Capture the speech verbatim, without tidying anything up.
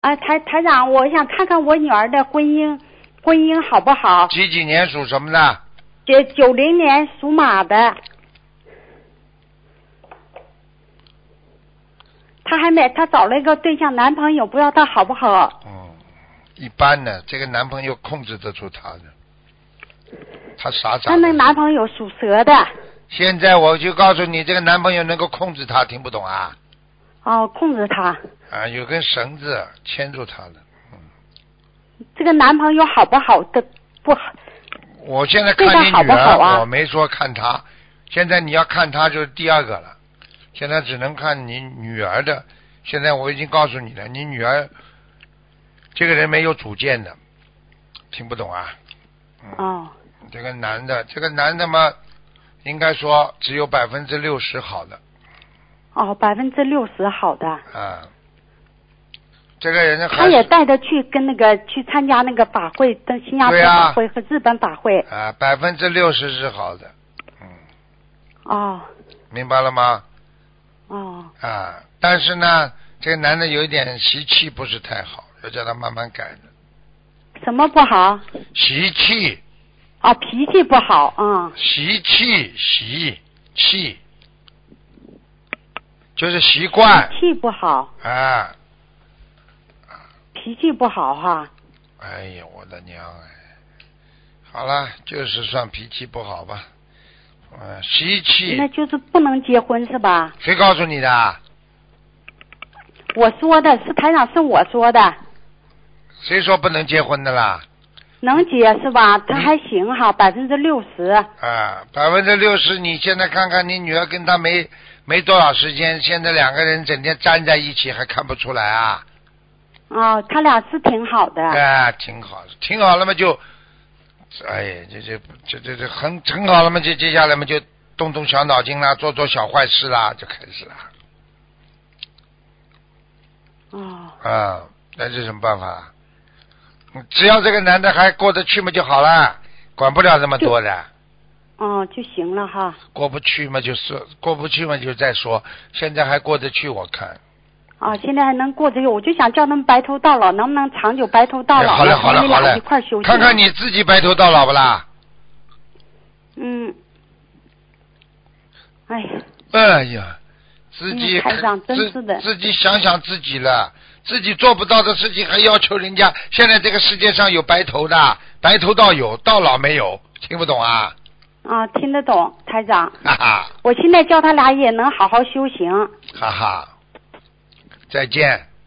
啊，台台长，我想看看我女儿的婚姻，婚姻好不好？ 几几年属什么的？ 九九零年属马的。她还没，她找了一个对象，男朋友，不知道他好不好？ 嗯，一般的，这个男朋友控制得住她的，她傻傻的。 她那男朋友属蛇的。 现在我就告诉你，这个男朋友能够控制她，听不懂啊？ 哦，控制她。 啊，有根绳子牵住她的。嗯。 这个男朋友好不好的不好？ 我现在看你女儿， 好不好啊？ 我没说看她。现在你要看她就是第二个了。现在只能看你女儿的。现在我已经告诉你了，你女儿这个人没有主见的，听不懂啊？ 嗯、哦。 这个男的，这个男的嘛，应该说只有百分之六十好的。 哦，百分之六十好的。 啊。这个人他也带着去跟那个去参加那个法会，跟新加坡法会和日本法会。 啊，百分之六十是好的。嗯。 哦。 明白了吗？ 哦。 啊，但是呢，这个男的有一点习气不是太好，要叫他慢慢改的。 什么不好？ 习气。 哦，脾气不好，嗯。 习气，习气，就是习惯。 脾气不好。 啊。 脾气不好哈。 哎呀，我的娘哎！好了，就是算脾气不好吧。嗯，习气。 那就是不能结婚是吧？ 谁告诉你的？ 我说的是台长，是我说的。 谁说不能结婚的啦？ 能结是吧？他还行哈，百分之六十。 啊，百分之六十！你现在看看你女儿跟他没没多少时间，现在两个人整天粘在一起，还看不出来啊？ 哦，他俩是挺好的。 哎，挺好，挺好了嘛就，哎呀，这这这这这很很好了嘛，就接下来嘛就动动小脑筋啦，做做小坏事啦，就开始了。 哦。 啊，那是什么办法？只要这个男的还过得去嘛就好了，管不了那么多的。 哦，就行了哈。 过不去嘛就是过不去嘛就再说，现在还过得去我看。 啊，现在还能过这个，我就想叫他们白头到老，能不能长久白头到老？ 好了好了好了， 一块休息。 看看你自己白头到老不啦？ 嗯。哎呀。 哎呀，自己、 嗯、台长真是的， 自己想想自己了，自己做不到的事情还要求人家。现在这个世界上有白头的，白头到有，到老没有，听不懂啊？ 啊，听得懂，台长。 哈哈。 我现在叫他俩也能好好修行。 哈哈。再见。